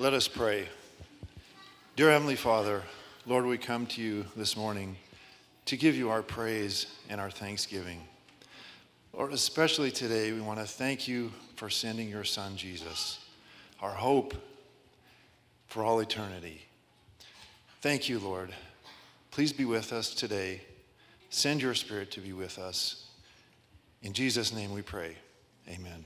Let us pray. Dear Heavenly Father, Lord, we come to you this morning to give you our praise and our thanksgiving. Lord, especially today, we want to thank you for sending your Son, Jesus, our hope for all eternity. Thank you, Lord. Please be with us today. Send your Spirit to be with us. In Jesus' name we pray. Amen.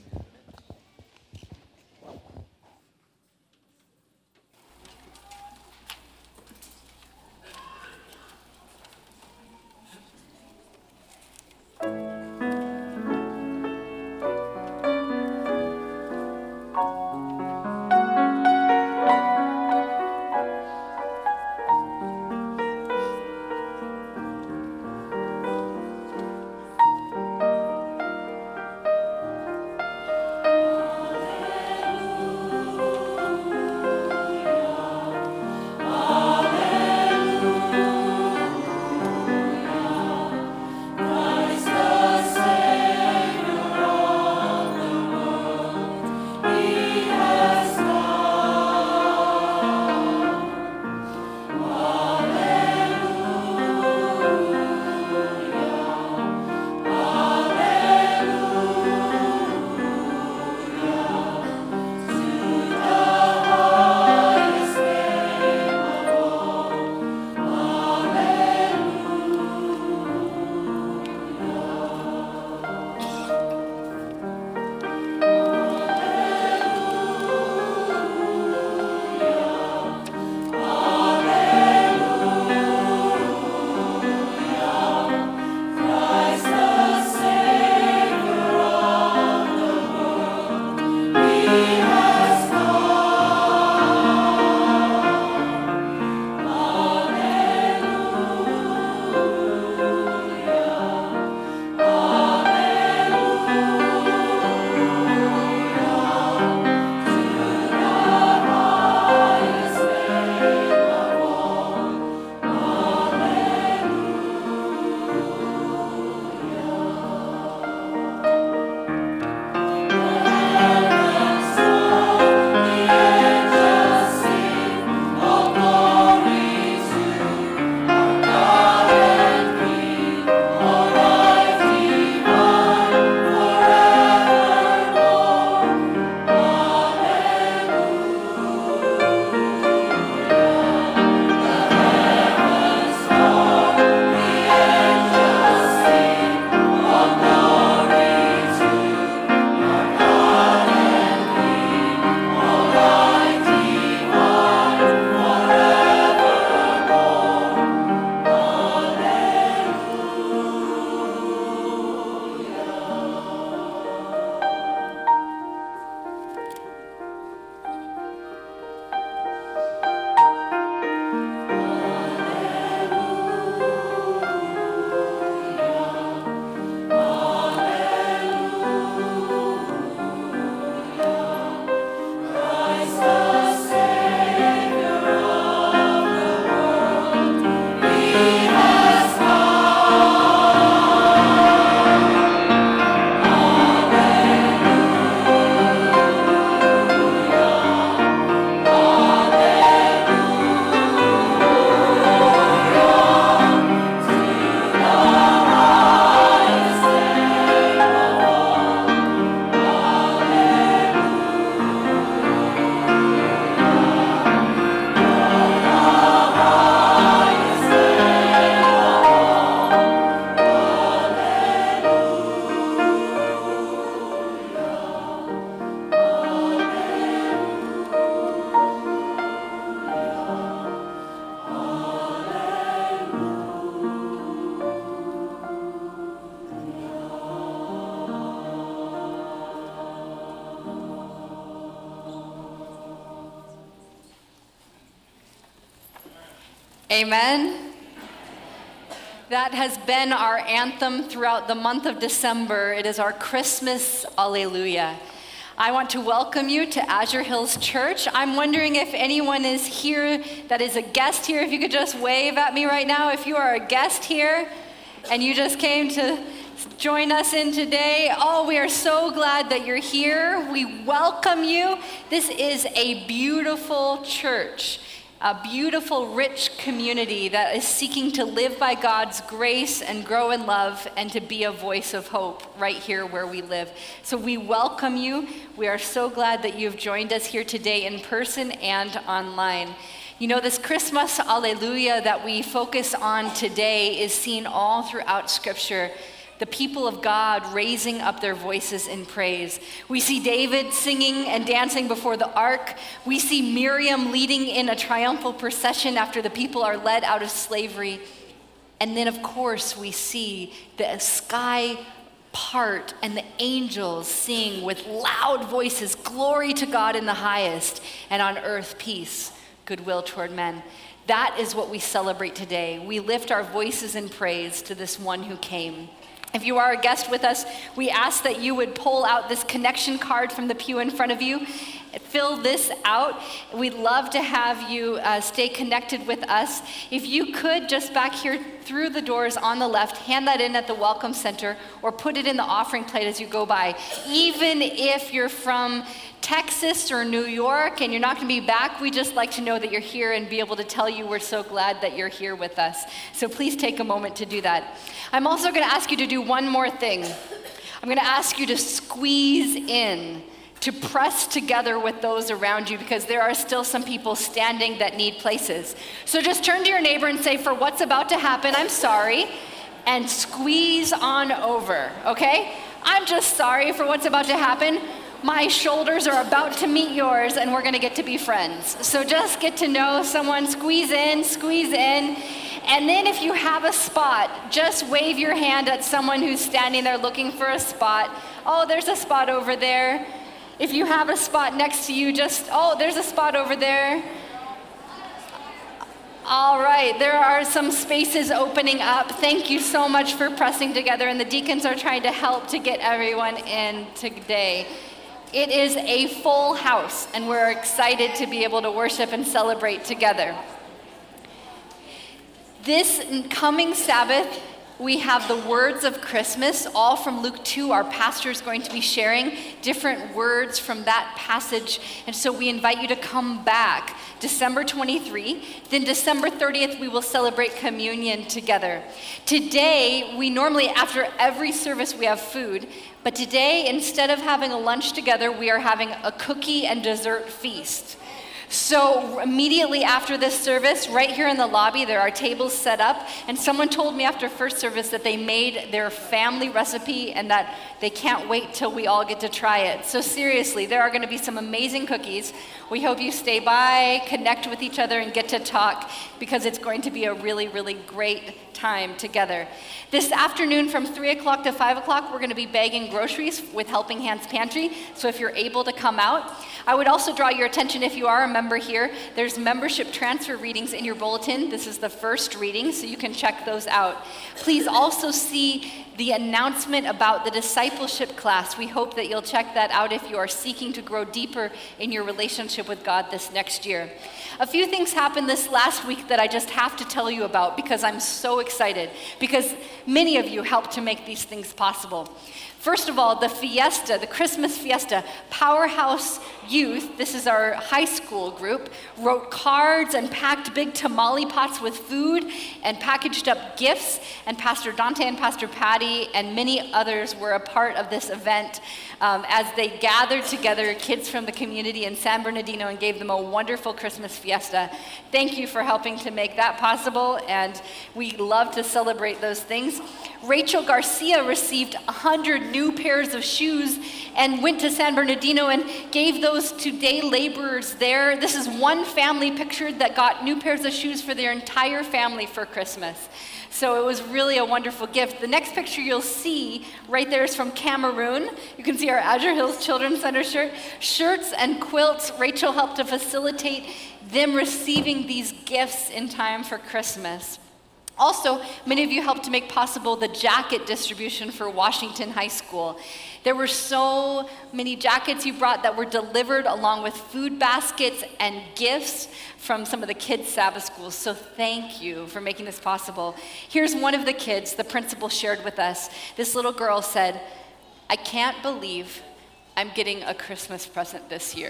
Amen. That has been our anthem throughout the month of December. It is our Christmas Alleluia. I want to welcome you to Azure Hills Church. I'm wondering if anyone is here that is a guest here. If you could just wave at me right now. If you are a guest here and you just came to join us in today. Oh, we are so glad that you're here. We welcome you. This is a beautiful church, a beautiful, rich community that is seeking to live by God's grace and grow in love and to be a voice of hope right here where we live. So we welcome you. We are so glad that you've joined us here today in person and online. You know, this Christmas Alleluia that we focus on today is seen all throughout Scripture. The people of God raising up their voices in praise. We see David singing and dancing before the ark. We see Miriam leading in a triumphal procession after the people are led out of slavery. And then, of course, we see the sky part and the angels sing with loud voices, "Glory to God in the highest, and on earth peace, goodwill toward men." That is what we celebrate today. We lift our voices in praise to this one who came. If you are a guest with us, we ask that you would pull out this connection card from the pew in front of you. Fill this out. We'd love to have you stay connected with us. If you could, just back here through the doors on the left, hand that in at the Welcome Center or put it in the offering plate as you go by. Even if you're from Texas or New York and you're not going to be back, we just like to know that you're here and be able to tell you we're so glad that you're here with us. So please take a moment to do that. I'm also going to ask you to do one more thing. I'm going to ask you to squeeze in, to press together with those around you, because there are still some people standing that need places. So just turn to your neighbor and say, "For what's about to happen, I'm sorry," and squeeze on over, okay? I'm just sorry for what's about to happen. My shoulders are about to meet yours, and we're gonna get to be friends. So just get to know someone, squeeze in, and then if you have a spot, just wave your hand at someone who's standing there looking for a spot. Oh, there's a spot over there. If you have a spot next to you, there's a spot over there. All right, there are some spaces opening up. Thank you so much for pressing together, and the deacons are trying to help to get everyone in today. It is a full house, and we're excited to be able to worship and celebrate together. This coming Sabbath, we have the words of Christmas, all from Luke 2. Our pastor is going to be sharing different words from that passage. And so we invite you to come back December 23. Then December 30th, we will celebrate communion together. Today, we normally, after every service, we have food. But today, instead of having a lunch together, we are having a cookie and dessert feast. So immediately after this service, right here in the lobby, there are tables set up, and someone told me after first service that they made their family recipe and that they can't wait till we all get to try it. So seriously, there are going to be some amazing cookies. We hope you stay by, connect with each other, and get to talk, because it's going to be a really, really great time together. This afternoon from 3 o'clock to 5 o'clock, we're going to be bagging groceries with Helping Hands Pantry. So if you're able to come out, I would also draw your attention, if you are a member here, there's membership transfer readings in your bulletin. This is the first reading, so you can check those out. Please also see the announcement about the discipleship class. We hope that you'll check that out if you are seeking to grow deeper in your relationship with God this next year. A few things happened this last week that I just have to tell you about, because I'm so excited, because many of you helped to make these things possible. First of all, the fiesta, the Christmas fiesta, Powerhouse Youth, this is our high school group, wrote cards and packed big tamale pots with food and packaged up gifts, and Pastor Dante and Pastor Patty and many others were a part of this event as they gathered together kids from the community in San Bernardino and gave them a wonderful Christmas fiesta. Thank you for helping to make that possible, and we love to celebrate those things. Rachel Garcia received 100 new pairs of shoes and went to San Bernardino and gave those to day laborers there. This is one family pictured that got new pairs of shoes for their entire family for Christmas. So it was really a wonderful gift. The next picture you'll see right there is from Cameroon. You can see our Azure Hills Children's Center shirts and quilts. Rachel helped to facilitate them receiving these gifts in time for Christmas. Also, many of you helped to make possible the jacket distribution for Washington High School. There were so many jackets you brought that were delivered along with food baskets and gifts from some of the kids' Sabbath schools. So thank you for making this possible. Here's one of the kids the principal shared with us. This little girl said, "I can't believe I'm getting a Christmas present this year."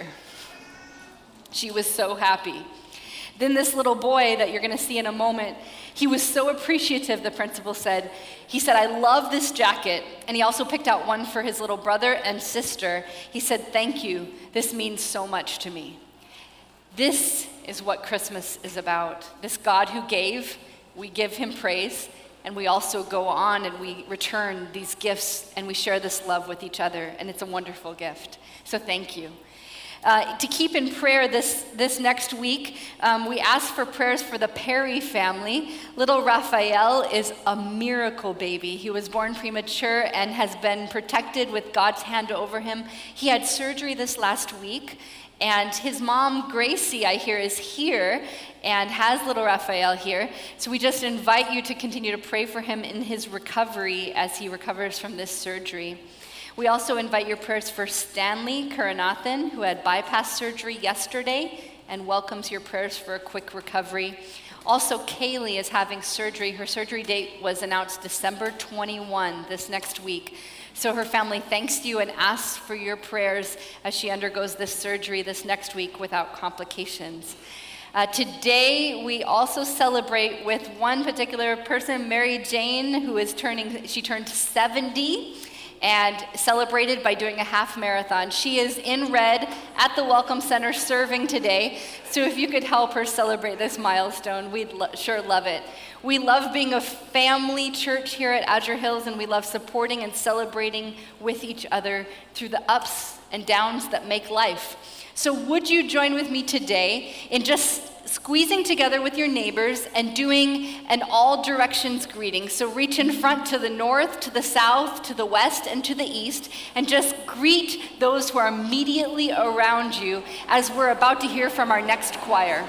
She was so happy. Then this little boy that you're going to see in a moment, he was so appreciative, the principal said. He said, "I love this jacket." And he also picked out one for his little brother and sister. He said, "Thank you. This means so much to me." This is what Christmas is about. This God who gave, we give him praise, and we also go on and we return these gifts and we share this love with each other. And it's a wonderful gift. So thank you. To keep in prayer this next week, we ask for prayers for the Perry family. Little Raphael is a miracle baby. He was born premature and has been protected with God's hand over him. He had surgery this last week, and his mom, Gracie, I hear, is here and has little Raphael here. So we just invite you to continue to pray for him in his recovery as he recovers from this surgery. We also invite your prayers for Stanley Karanathan, who had bypass surgery yesterday, and welcomes your prayers for a quick recovery. Also, Kaylee is having surgery. Her surgery date was announced December 21, this next week. So her family thanks you and asks for your prayers as she undergoes this surgery this next week without complications. Today, we also celebrate with one particular person, Mary Jane, who is she turned 70. And celebrated by doing a half marathon. She is in red at the Welcome Center serving today. So if you could help her celebrate this milestone, we'd sure love it. We love being a family church here at Azure Hills, and we love supporting and celebrating with each other through the ups and downs that make life. So would you join with me today in just squeezing together with your neighbors and doing an all directions greeting. So reach in front to the north, to the south, to the west, and to the east, and just greet those who are immediately around you as we're about to hear from our next choir.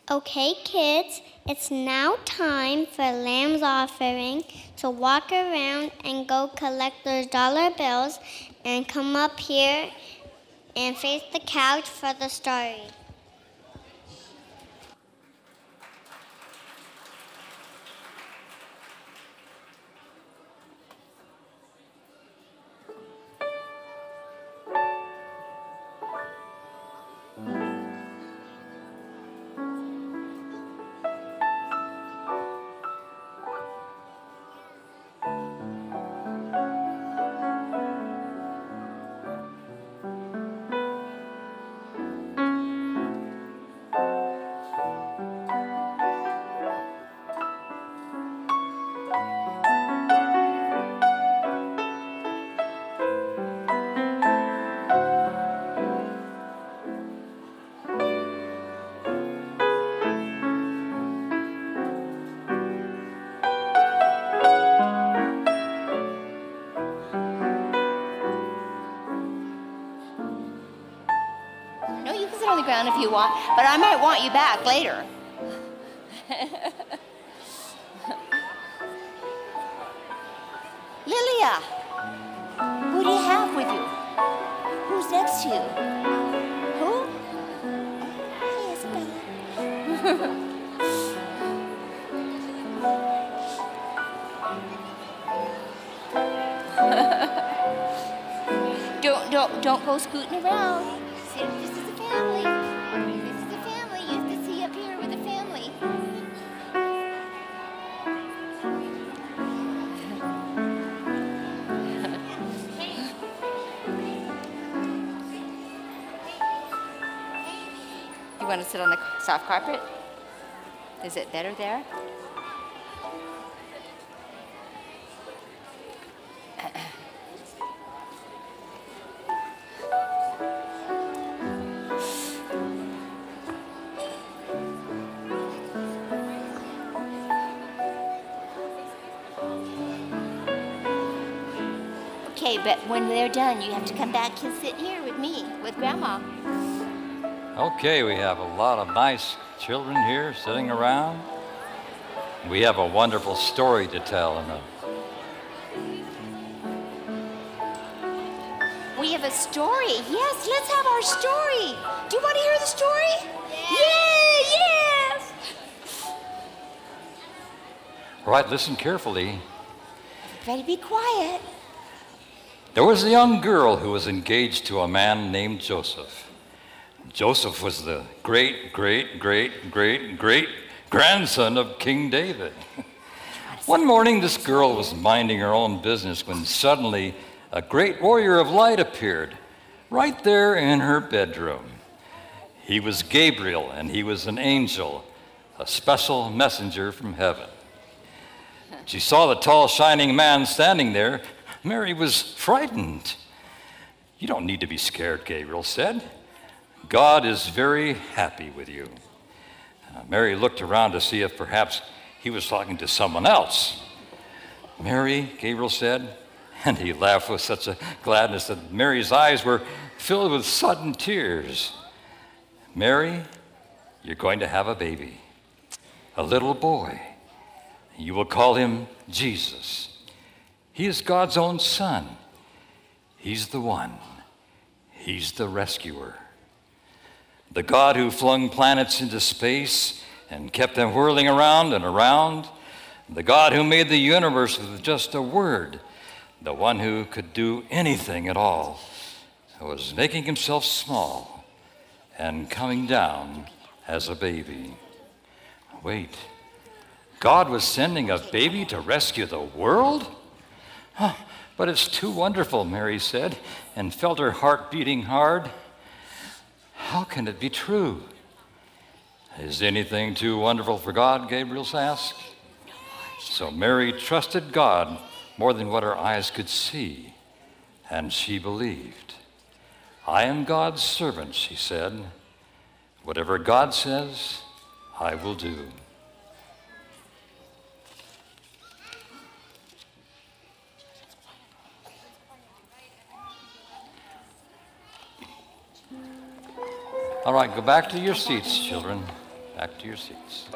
Okay, kids, it's now time for Lamb's offering to walk around and go collect those dollar bills and come up here and face the couch for the story. No, you can sit on the ground if you want, but I might want you back later. Lilia, who do you have with you? Who's next to you? Who? Hi, Isabella. Don't go scooting around. This is a family. This is a family. You have to see up here with a family. You want to sit on the soft carpet? Is it better there? Okay, but when they're done, you have to come back and sit here with me, with Grandma. Okay, we have a lot of nice children here sitting around. We have a wonderful story to tell. We have a story. Yes, let's have our story. Do you want to hear the story? Yeah, yes. All right, listen carefully. Ready, be quiet. There was a young girl who was engaged to a man named Joseph. Joseph was the great grandson of King David. One morning, this girl was minding her own business when suddenly a great warrior of light appeared right there in her bedroom. He was Gabriel, and he was an angel, a special messenger from heaven. She saw the tall, shining man standing there. Mary was frightened. "You don't need to be scared," Gabriel said. "God is very happy with you." Mary looked around to see if perhaps he was talking to someone else. "Mary," Gabriel said, and he laughed with such a gladness that Mary's eyes were filled with sudden tears. "Mary, you're going to have a baby, a little boy. You will call him Jesus. He is God's own son. He's the one. He's the rescuer. The God who flung planets into space and kept them whirling around and around. The God who made the universe with just a word. The one who could do anything at all. Who was making himself small and coming down as a baby." Wait, God was sending a baby to rescue the world? But it's too wonderful, Mary said, and felt her heart beating hard. How can it be true? Is anything too wonderful for God? Gabriel asked. So Mary trusted God more than what her eyes could see, and she believed. "I am God's servant," she said. "Whatever God says, I will do." All right, go back to your seats, children. back to your seats.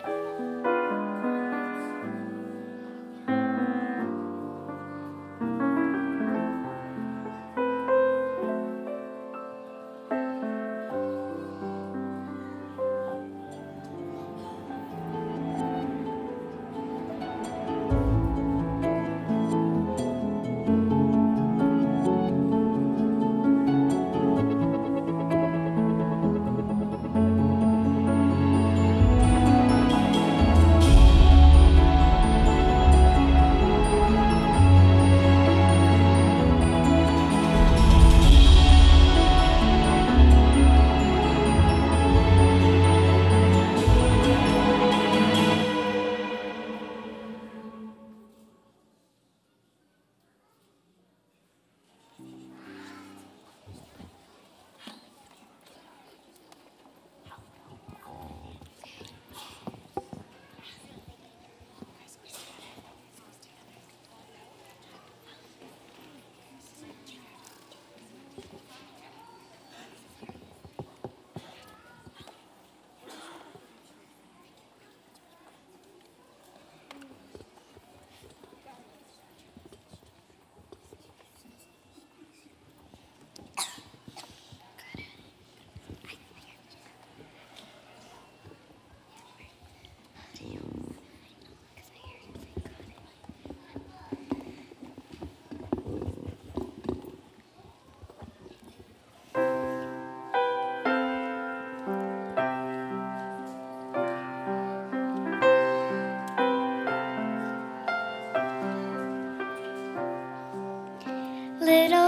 Little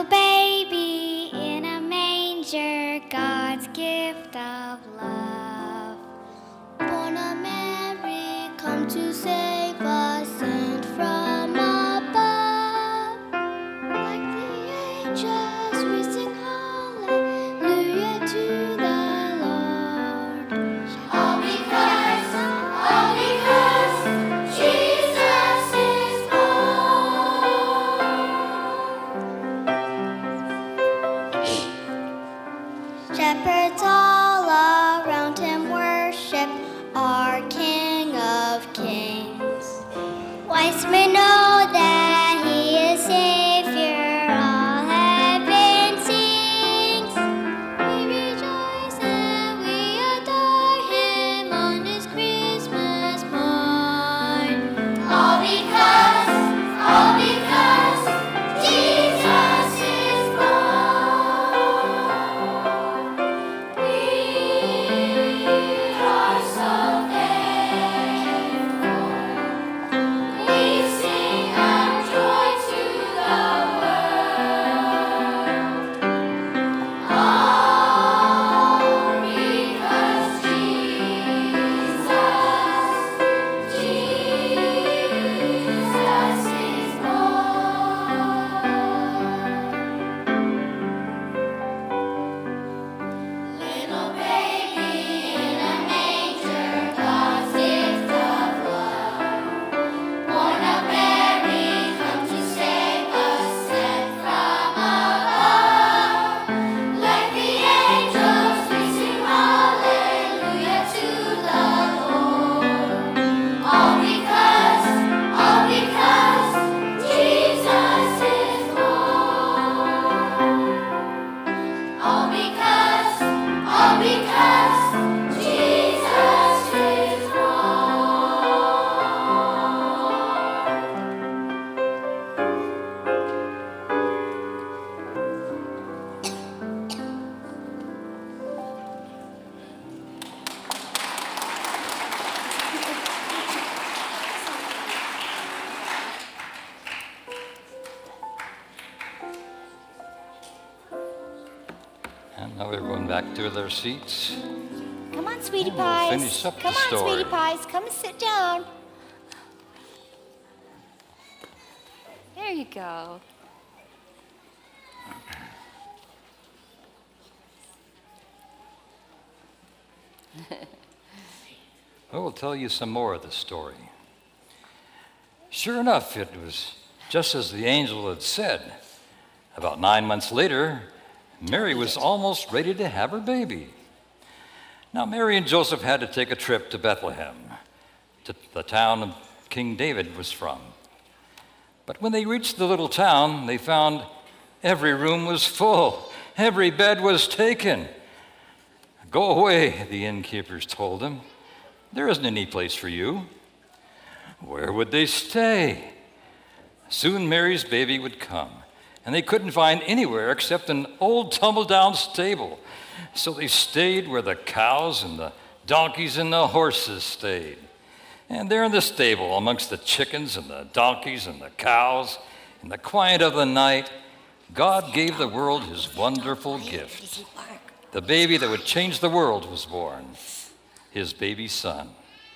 baby in a manger, God's gift of love. Born of Mary, come to save us, sent from above. Like the angels, we sing hallelujah to the Lord. All because Jesus is born. Shepherds all around him worship our King of Kings. Wise men know that he is Savior, all heaven sings. We rejoice and we adore him on this Christmas morn. All because Jesus is born. We are so thankful. We sing our joy to the world. All because Jesus is born. Little baby in a manger, God's gift of love. Born of Mary, come to save us, sent from above. Like the angels, we sing hallelujah to the Lord. All because Jesus is born. All because Jesus is And now everyone back to their seats. Come on, sweetie And we'll pies. finish up the Come on, story. sweetie pies. Come and sit down. There you go. Well, we'll tell you some more of the story. Sure enough, it was just as the angel had said. About 9 months later, Mary was almost ready to have her baby. Now, Mary and Joseph had to take a trip to Bethlehem, to the town King David was from. But when they reached the little town, they found every room was full, every bed was taken. Go away, the innkeepers told them. There isn't any place for you. Where would they stay? Soon Mary's baby would come, and they couldn't find anywhere except an old tumble-down stable. So they stayed where the cows and the donkeys and the horses stayed. And there in the stable, amongst the chickens and the donkeys and the cows, in the quiet of the night, God gave the world his wonderful gift. The baby that would change the world was born, his baby son.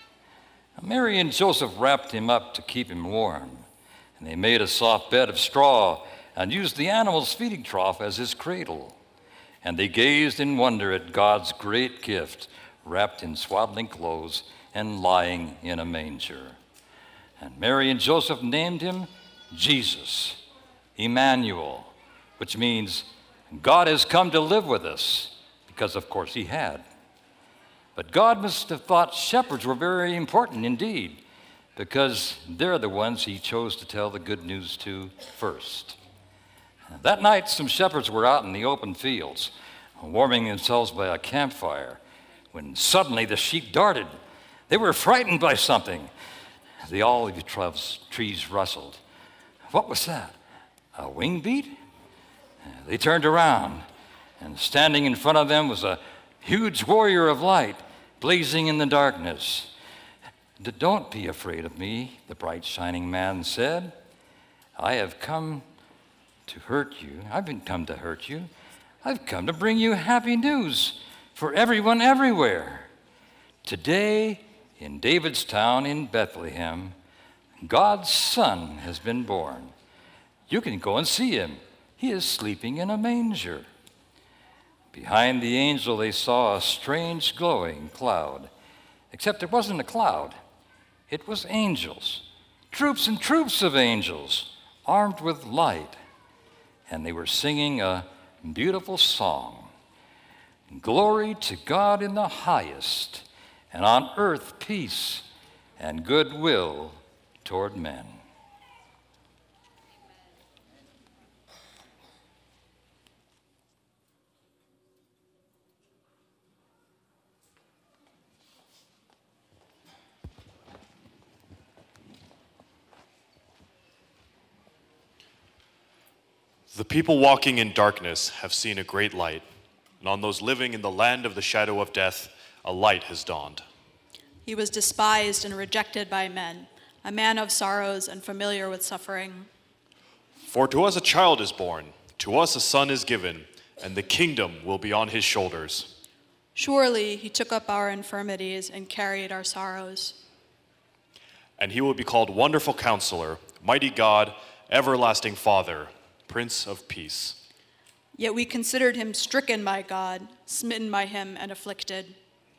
Mary and Joseph wrapped him up to keep him warm, and they made a soft bed of straw and used the animal's feeding trough as his cradle. And they gazed in wonder at God's great gift, wrapped in swaddling clothes and lying in a manger. And Mary and Joseph named him Jesus, Emmanuel, which means God has come to live with us, because of course he had. But God must have thought shepherds were very important indeed, because they're the ones he chose to tell the good news to first. That night, some shepherds were out in the open fields, warming themselves by a campfire, when suddenly the sheep darted. They were frightened by something. The olive trees rustled. What was that? A wing beat? They turned around, and standing in front of them was a huge warrior of light, blazing in the darkness. Don't be afraid of me, the bright shining man said. I have come to hurt you. I've been come to hurt you. I've come to bring you happy news for everyone everywhere. Today, in David's town in Bethlehem, God's Son has been born. You can go and see him. He is sleeping in a manger. Behind the angel, they saw a strange glowing cloud, except it wasn't a cloud. It was angels, troops and troops of angels, armed with light. And they were singing a beautiful song. Glory to God in the highest, and on earth peace and goodwill toward men. The people walking in darkness have seen a great light, and on those living in the land of the shadow of death, a light has dawned. He was despised and rejected by men, a man of sorrows and familiar with suffering. For to us a child is born, to us a son is given, and the kingdom will be on his shoulders. Surely he took up our infirmities and carried our sorrows. And he will be called Wonderful Counselor, Mighty God, Everlasting Father, Prince of Peace. Yet we considered him stricken by God, smitten by him, and afflicted.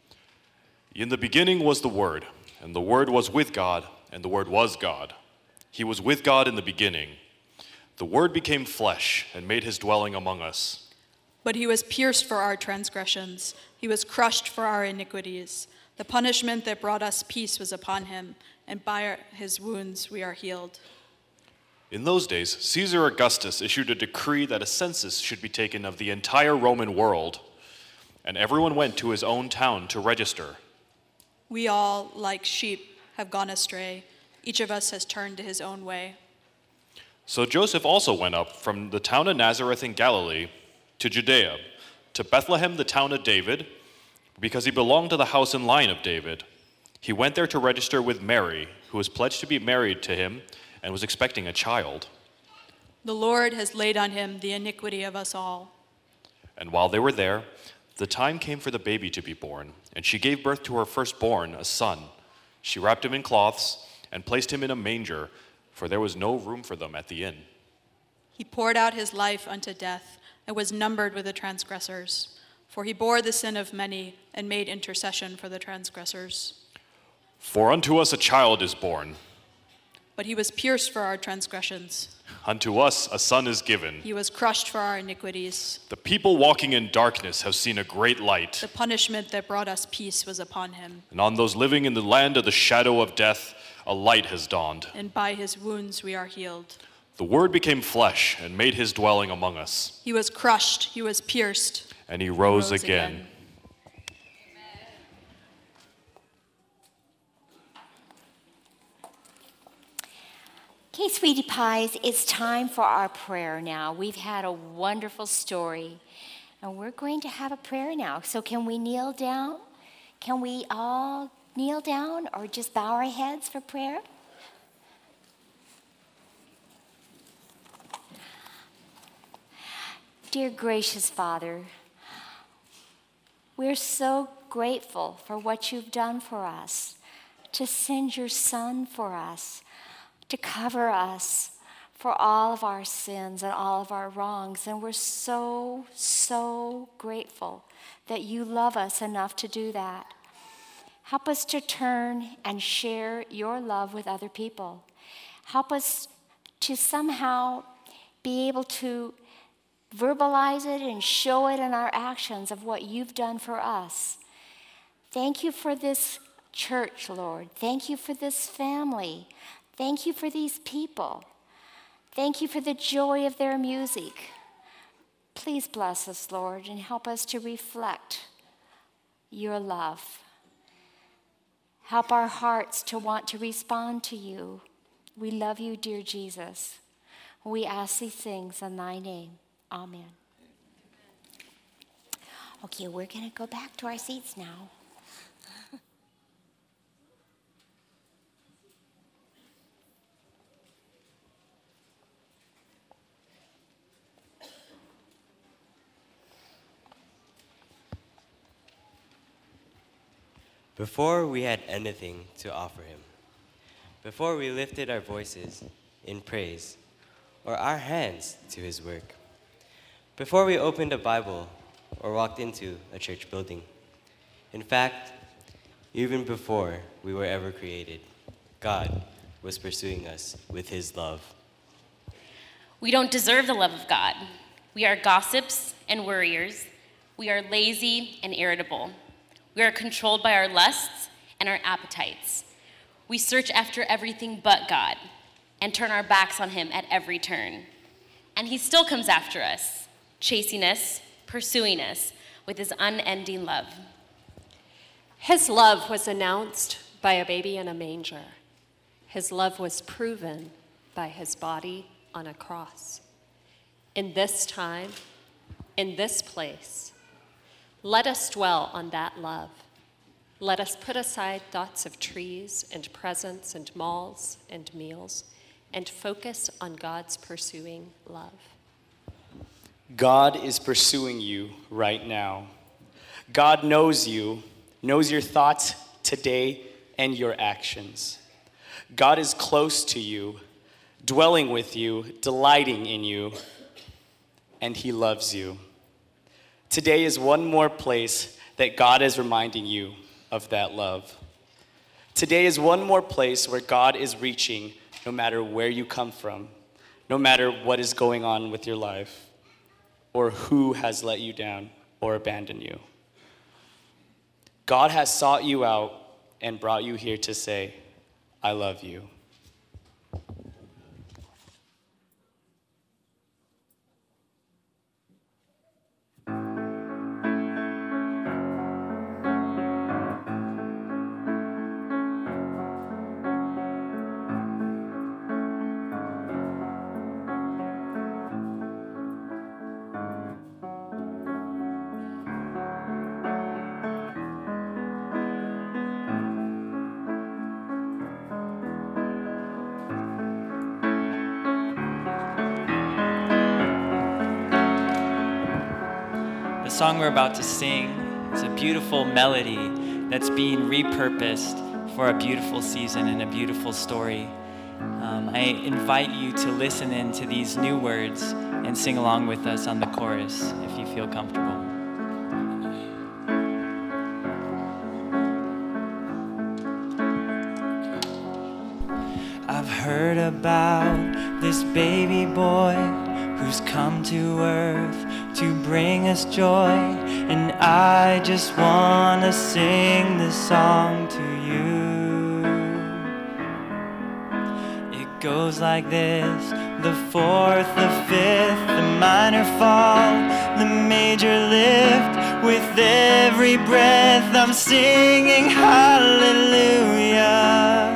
In the beginning was the Word, and the Word was with God, and the Word was God. He was with God in the beginning. The Word became flesh and made his dwelling among us. But he was pierced for our transgressions. He was crushed for our iniquities. The punishment that brought us peace was upon him, and by his wounds we are healed. In those days, Caesar Augustus issued a decree that a census should be taken of the entire Roman world, and everyone went to his own town to register. We all, like sheep, have gone astray. Each of us has turned to his own way. So Joseph also went up from the town of Nazareth in Galilee to Judea, to Bethlehem, the town of David, because he belonged to the house and line of David. He went there to register with Mary, who was pledged to be married to him and was expecting a child. The Lord has laid on him the iniquity of us all. And while they were there, the time came for the baby to be born, and she gave birth to her firstborn, a son. She wrapped him in cloths and placed him in a manger, for there was no room for them at the inn. He poured out his life unto death and was numbered with the transgressors. For he bore the sin of many and made intercession for the transgressors. For unto us a child is born. But he was pierced for our transgressions. Unto us a son is given. He was crushed for our iniquities. The people walking in darkness have seen a great light. The punishment that brought us peace was upon him. And on those living in the land of the shadow of death, a light has dawned. And by his wounds we are healed. The Word became flesh and made his dwelling among us. He was crushed, he was pierced. And he rose again. Okay, sweetie pies, it's time for our prayer now. We've had a wonderful story, and we're going to have a prayer now. So can we kneel down? Can we all kneel down or just bow our heads for prayer? Dear gracious Father, we're so grateful for what you've done for us, to send your Son for us, to cover us for all of our sins and all of our wrongs. And we're so, so grateful that you love us enough to do that. Help us to turn and share your love with other people. Help us to somehow be able to verbalize it and show it in our actions of what you've done for us. Thank you for this church, Lord. Thank you for this family. Thank you for these people. Thank you for the joy of their music. Please bless us, Lord, and help us to reflect your love. Help our hearts to want to respond to you. We love you, dear Jesus. We ask these things in thy name. Amen. Okay, we're going to go back to our seats now. Before we had anything to offer him, before we lifted our voices in praise or our hands to his work, before we opened a Bible or walked into a church building, in fact, even before we were ever created, God was pursuing us with his love. We don't deserve the love of God. We are gossips and worriers. We are lazy and irritable. We are controlled by our lusts and our appetites. We search after everything but God and turn our backs on him at every turn. And he still comes after us, chasing us, pursuing us with his unending love. His love was announced by a baby in a manger. His love was proven by his body on a cross. In this time, in this place, let us dwell on that love. Let us put aside thoughts of trees and presents and malls and meals and focus on God's pursuing love. God is pursuing you right now. God knows you, knows your thoughts today and your actions. God is close to you, dwelling with you, delighting in you, and he loves you. Today is one more place that God is reminding you of that love. Today is one more place where God is reaching no matter where you come from, no matter what is going on with your life, or who has let you down or abandoned you. God has sought you out and brought you here to say, I love you. The song we're about to sing is a beautiful melody that's being repurposed for a beautiful season and a beautiful story. I invite you to listen in to these new words and sing along with us on the chorus if you feel comfortable. I I've heard about this baby boy who's come to earth to bring us joy, and I just want to sing this song to you. It goes like this: the fourth, the fifth, the minor fall, the major lift. With every breath I'm singing hallelujah.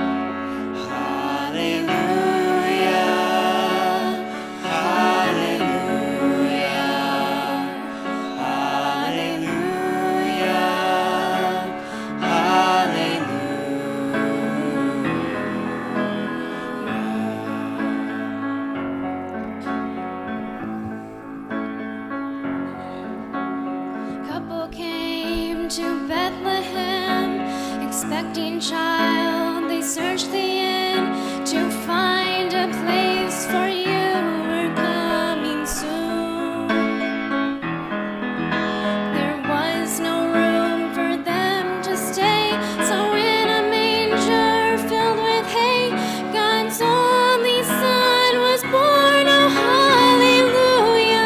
Expecting child, they searched the inn to find a place for you. We're coming soon. There was no room for them to stay, so in a manger filled with hay, God's only Son was born. Oh, hallelujah.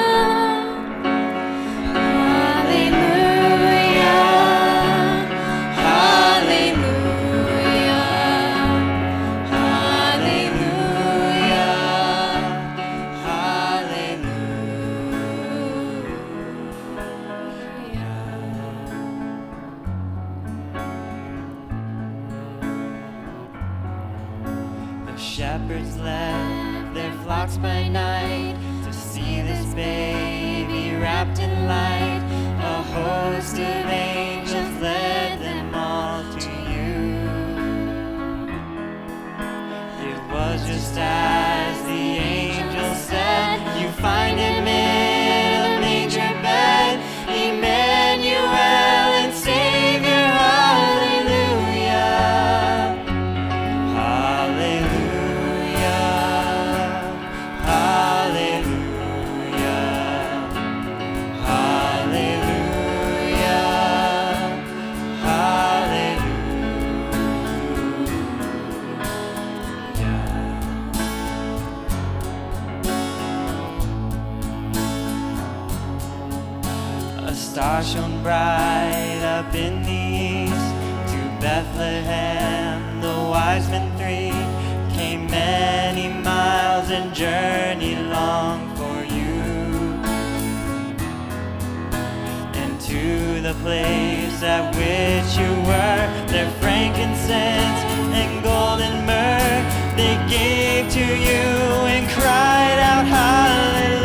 Shepherds left their flocks by night to see this baby wrapped in light. A host of angels led them all to you. It was just as the angel said, you find him in a manger bed, Emmanuel and Savior. Star shone bright up in the east. To Bethlehem the wise men three came many miles and journeyed long for you. And to the place at which you were, their frankincense and golden myrrh they gave to you and cried out hallelujah.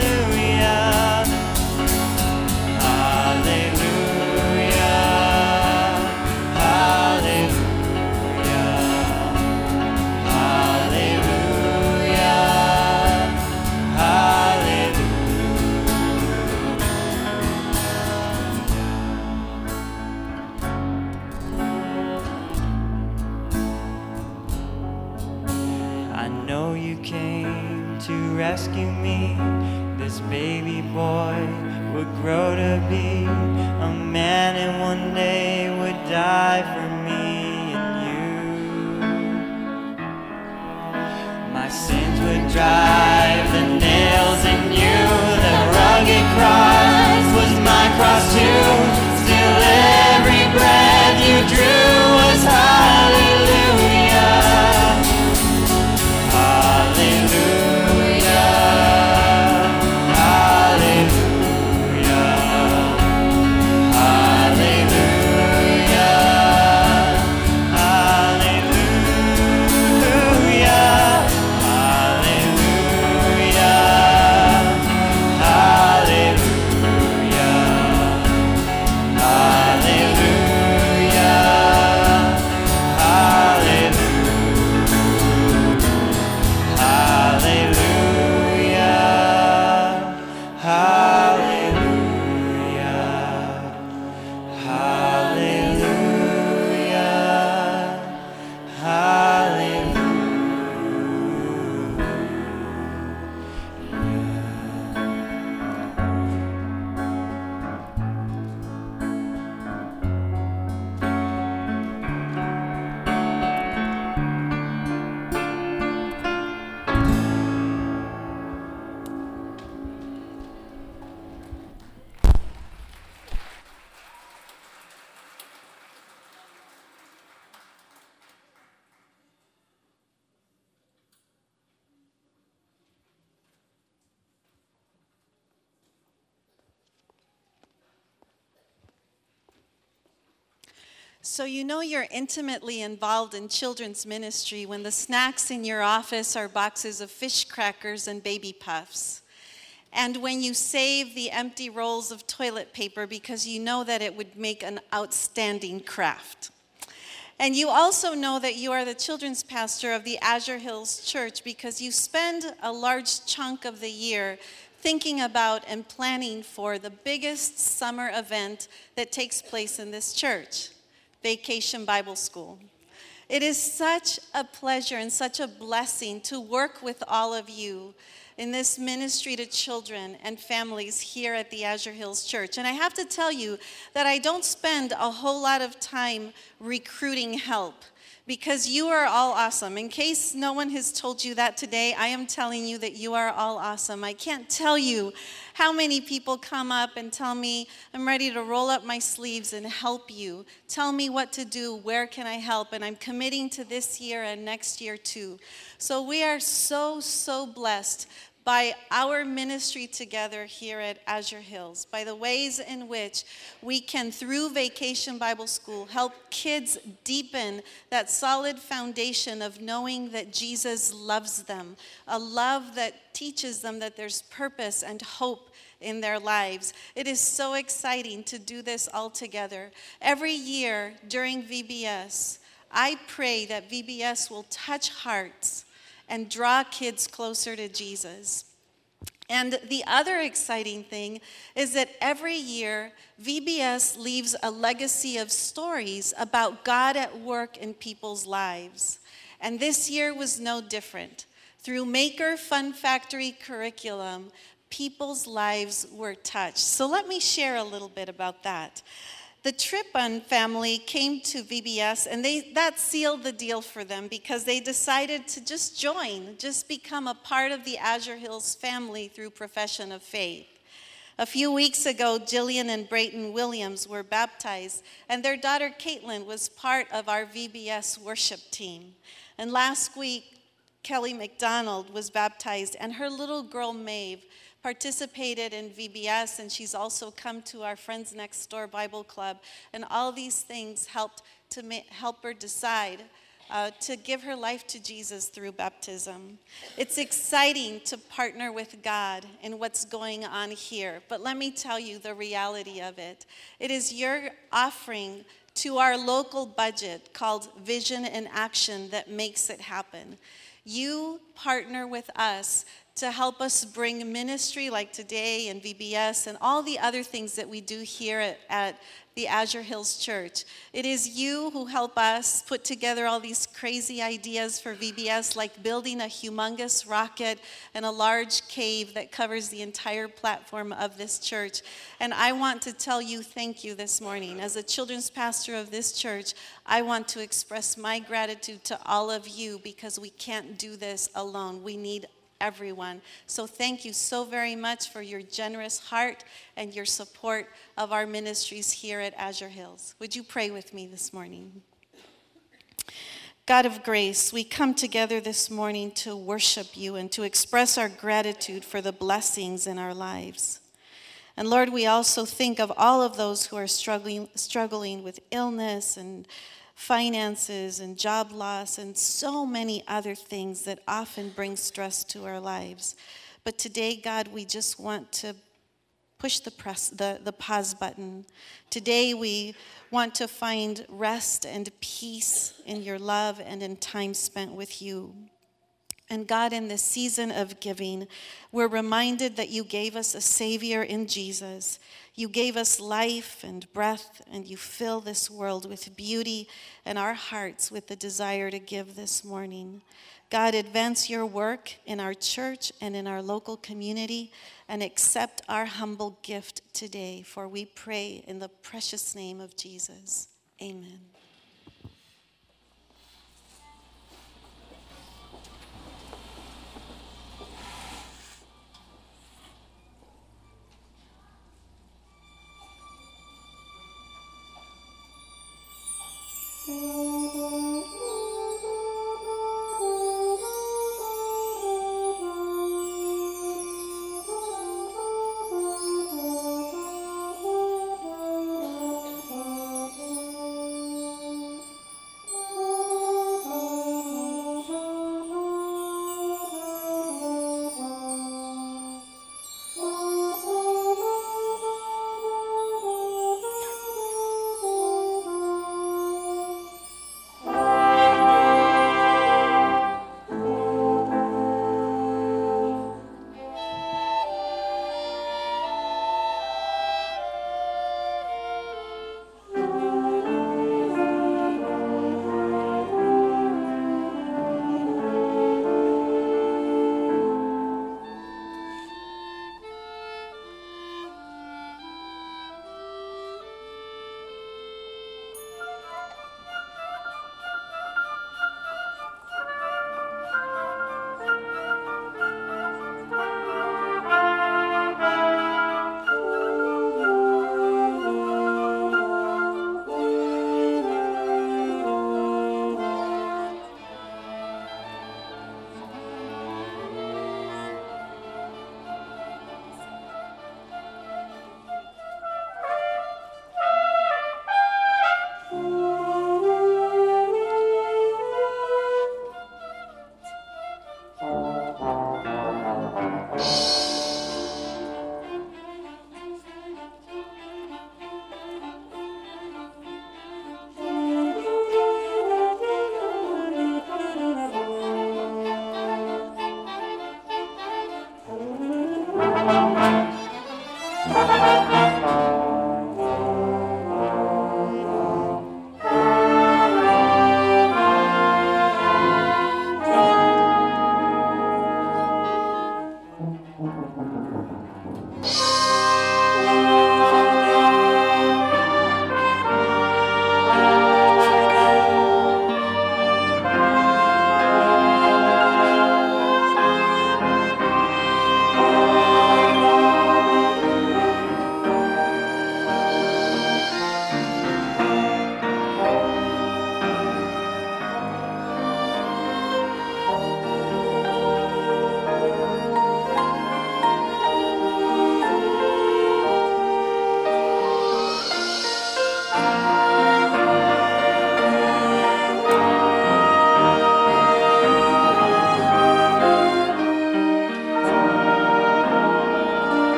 Rescue me, this baby boy would grow to be a man and one day would die for me and you. My sins would drive the nails in you, the rugged cross was my cross too. Still every breath you drew was hallelujah. Hallelujah. Hallelujah. So you know you're intimately involved in children's ministry when the snacks in your office are boxes of fish crackers and baby puffs. And when you save the empty rolls of toilet paper because you know that it would make an outstanding craft. And you also know that you are the children's pastor of the Azure Hills Church because you spend a large chunk of the year thinking about and planning for the biggest summer event that takes place in this church, Vacation Bible School. It is such a pleasure and such a blessing to work with all of you in this ministry to children and families here at the Azure Hills Church. And I have to tell you that I don't spend a whole lot of time recruiting help because you are all awesome. In case no one has told you that today, I am telling you that you are all awesome. I can't tell you how many people come up and tell me, I'm ready to roll up my sleeves and help you. Tell me what to do, where can I help? And I'm committing to this year and next year too. So we are so blessed by our ministry together here at Azure Hills, by the ways in which we can, through Vacation Bible School, help kids deepen that solid foundation of knowing that Jesus loves them, a love that teaches them that there's purpose and hope in their lives. It is so exciting to do this all together. Every year during VBS, I pray that VBS will touch hearts and draw kids closer to Jesus. And the other exciting thing is that every year, VBS leaves a legacy of stories about God at work in people's lives. And this year was no different. Through Maker Fun Factory curriculum, people's lives were touched. So let me share a little bit about that. The Trippon family came to VBS, and that sealed the deal for them because they decided to just join, just become a part of the Azure Hills family through profession of faith. A few weeks ago, Jillian and Brayton Williams were baptized, and their daughter Caitlin was part of our VBS worship team. And last week, Kelly McDonald was baptized, and her little girl Maeve participated in VBS, and she's also come to our Friends Next Door Bible Club. And all these things helped to help her decide to give her life to Jesus through baptism. It's exciting to partner with God in what's going on here, but let me tell you the reality of it. It is your offering to our local budget called Vision in Action that makes it happen. You partner with us to help us bring ministry like today and VBS and all the other things that we do here at the Azure Hills Church. It is you who help us put together all these crazy ideas for VBS, like building a humongous rocket and a large cave that covers the entire platform of this church. And I want to tell you thank you this morning. As a children's pastor of this church, I want to express my gratitude to all of you because we can't do this alone. We need everyone. So thank you so very much for your generous heart and your support of our ministries here at Azure Hills. Would you pray with me this morning? God of grace, we come together this morning to worship you and to express our gratitude for the blessings in our lives. And Lord, we also think of all of those who are struggling with illness and finances and job loss and so many other things that often bring stress to our lives. But today, God, we just want to push the pause button. Today, we want to find rest and peace in your love and in time spent with you. And God, in this season of giving, we're reminded that you gave us a Savior in Jesus. You gave us life and breath, and you fill this world with beauty and our hearts with the desire to give this morning. God, advance your work in our church and in our local community, and accept our humble gift today, for we pray in the precious name of Jesus. Amen.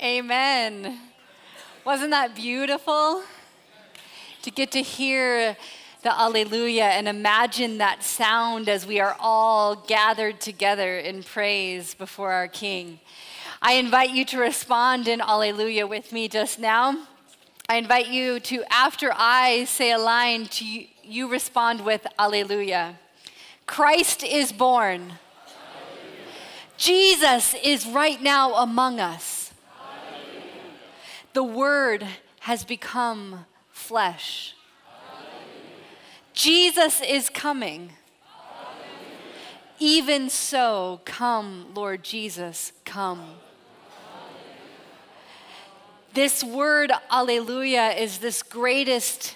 Amen. Wasn't that beautiful? To get to hear the Alleluia and imagine that sound as we are all gathered together in praise before our King. I invite you to respond in Alleluia with me just now. I invite you to, after I say a line, to you respond with Alleluia. Christ is born. Alleluia. Jesus is right now among us. Alleluia. The Word has become flesh. Alleluia. Jesus is coming. Alleluia. Even so, come, Lord Jesus, come. This word, Alleluia, is this greatest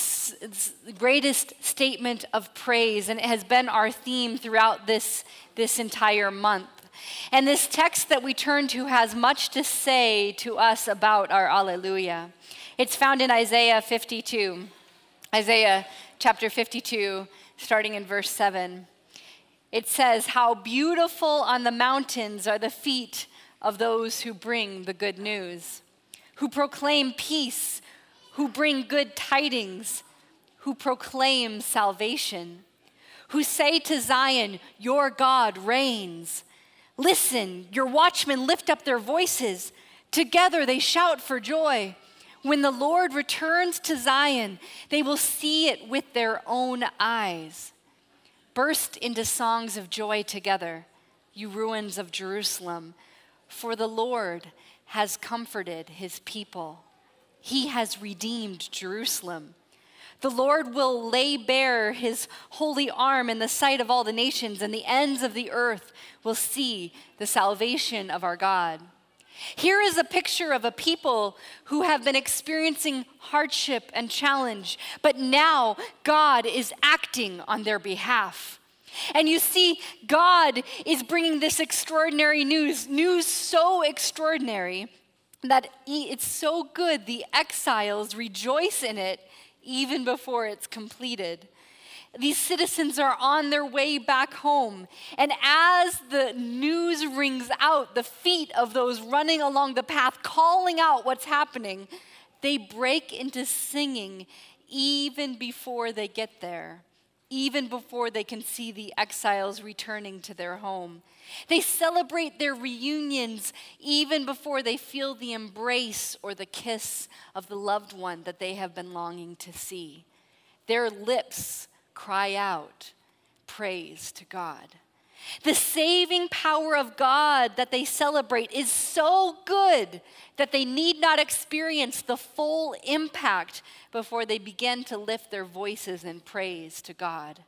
statement of praise, and it has been our theme throughout this entire month. And this text that we turn to has much to say to us about our Alleluia. It's found in Isaiah 52, Isaiah chapter 52, starting in verse 7. It says, "How beautiful on the mountains are the feet of those who bring the good news, who proclaim peace, who bring good tidings, who proclaim salvation, who say to Zion, your God reigns. Listen, your watchmen lift up their voices. Together they shout for joy. When the Lord returns to Zion, they will see it with their own eyes. Burst into songs of joy together, you ruins of Jerusalem, for the Lord has comforted his people. He has redeemed Jerusalem. The Lord will lay bare his holy arm in the sight of all the nations, and the ends of the earth will see the salvation of our God." Here is a picture of a people who have been experiencing hardship and challenge, but now God is acting on their behalf. And you see, God is bringing this extraordinary news so extraordinary that it's so good the exiles rejoice in it even before it's completed. These citizens are on their way back home, and as the news rings out, the feet of those running along the path, calling out what's happening, they break into singing even before they get there, even before they can see the exiles returning to their home. They celebrate their reunions even before they feel the embrace or the kiss of the loved one that they have been longing to see. Their lips cry out praise to God. The saving power of God that they celebrate is so good that they need not experience the full impact before they begin to lift their voices in praise to God.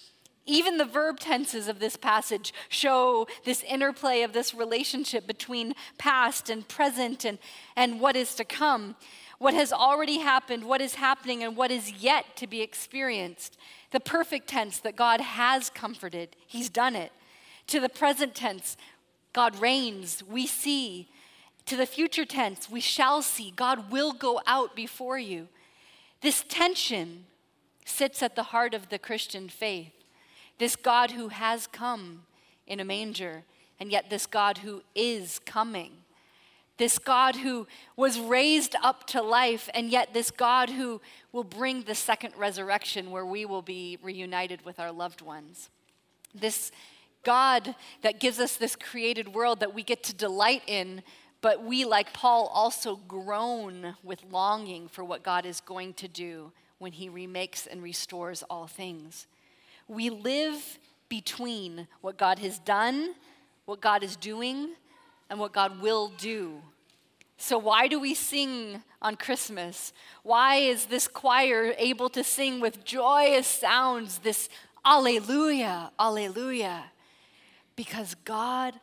Even the verb tenses of this passage show this interplay of this relationship between past and present and what is to come, what has already happened, what is happening, and what is yet to be experienced. The perfect tense that God has comforted, he's done it. To the present tense, God reigns, we see. To the future tense, we shall see, God will go out before you. This tension sits at the heart of the Christian faith. This God who has come in a manger, and yet this God who is coming. This God who was raised up to life, and yet this God who will bring the second resurrection where we will be reunited with our loved ones. This God that gives us this created world that we get to delight in, but we, like Paul, also groan with longing for what God is going to do when he remakes and restores all things. We live between what God has done, what God is doing, and what God will do. So why do we sing on Christmas? Why is this choir able to sing with joyous sounds, this Alleluia, Alleluia? Because God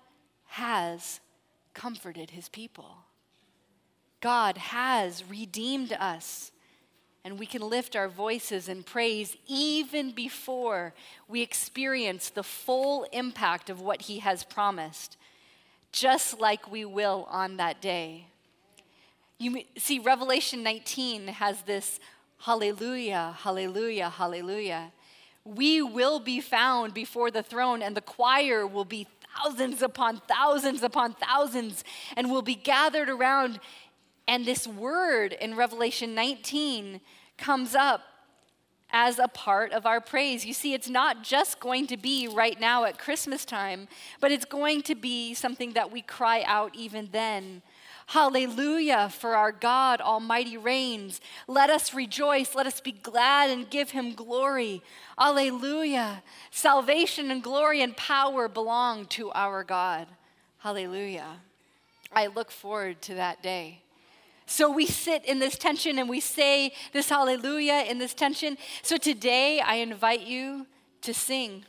has comforted his people. God has redeemed us. And we can lift our voices in praise even before we experience the full impact of what he has promised, just like we will on that day. You see, Revelation 19 has this hallelujah, hallelujah, hallelujah. We will be found before the throne, and the choir will be thousands upon thousands upon thousands, and will be gathered around. And this word in Revelation 19 comes up as a part of our praise. You see, it's not just going to be right now at Christmas time, but it's going to be something that we cry out even then. Hallelujah, for our God Almighty reigns. Let us rejoice, let us be glad and give him glory. Hallelujah. Salvation and glory and power belong to our God. Hallelujah. I look forward to that day. So we sit in this tension and we say this hallelujah in this tension. So today I invite you to sing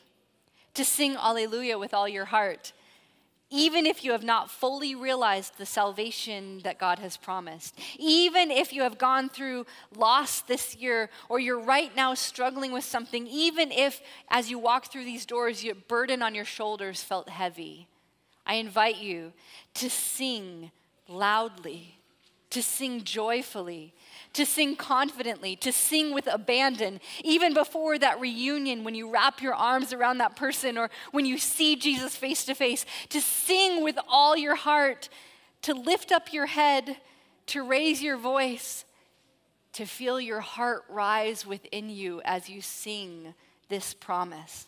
hallelujah with all your heart. Even if you have not fully realized the salvation that God has promised, even if you have gone through loss this year, or you're right now struggling with something, even if as you walk through these doors, your burden on your shoulders felt heavy, I invite you to sing loudly, to sing joyfully, to sing confidently, to sing with abandon, even before that reunion when you wrap your arms around that person or when you see Jesus face to face, to sing with all your heart, to lift up your head, to raise your voice, to feel your heart rise within you as you sing this promise.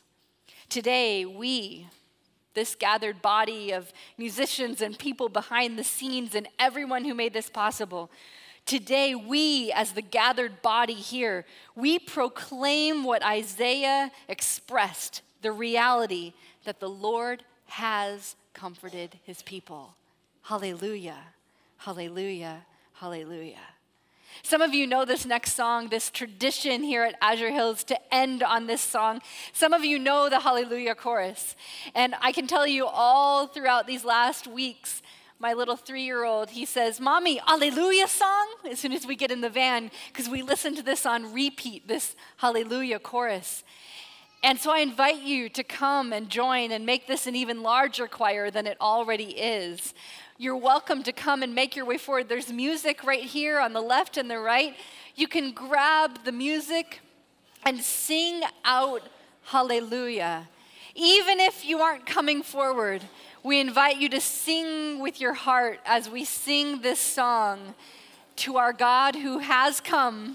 Today, we, this gathered body of musicians and people behind the scenes and everyone who made this possible, today we, as the gathered body here, we proclaim what Isaiah expressed, the reality that the Lord has comforted his people. Hallelujah, hallelujah, hallelujah. Some of you know this next song, this tradition here at Azure Hills to end on this song. Some of you know the Hallelujah chorus. And I can tell you all throughout these last weeks, my little 3-year-old, he says, "Mommy, Hallelujah song?" as soon as we get in the van, because we listen to this on repeat, this Hallelujah chorus. And so I invite you to come and join and make this an even larger choir than it already is. You're welcome to come and make your way forward. There's music right here on the left and the right. You can grab the music and sing out hallelujah. Even if you aren't coming forward, we invite you to sing with your heart as we sing this song to our God who has come,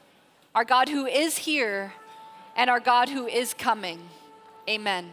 our God who is here, and our God who is coming. Amen.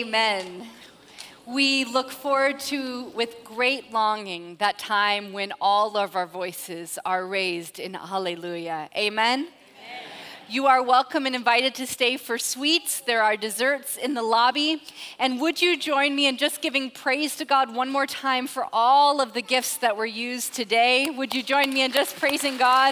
Amen. We look forward to, with great longing, that time when all of our voices are raised in hallelujah. Amen? You are welcome and invited to stay for sweets. There are desserts in the lobby. And would you join me in just giving praise to God one more time for all of the gifts that were used today? Would you join me in just praising God?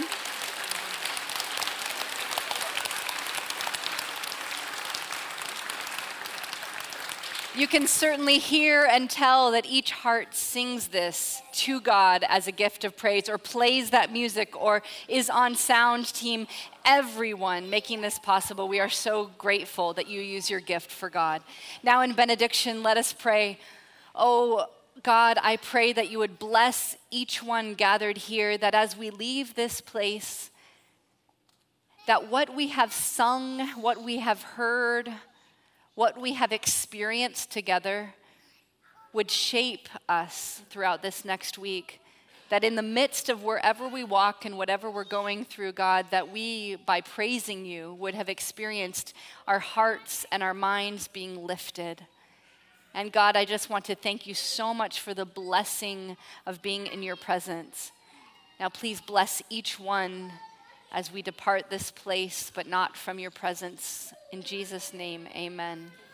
You can certainly hear and tell that each heart sings this to God as a gift of praise, or plays that music, or is on sound team. Everyone making this possible, we are so grateful that you use your gift for God. Now in benediction, let us pray. Oh God, I pray that you would bless each one gathered here, that as we leave this place, that what we have sung, what we have heard, what we have experienced together would shape us throughout this next week. That in the midst of wherever we walk and whatever we're going through, God, that we, by praising you, would have experienced our hearts and our minds being lifted. And God, I just want to thank you so much for the blessing of being in your presence. Now please bless each one as we depart this place, but not from your presence. In Jesus' name, amen.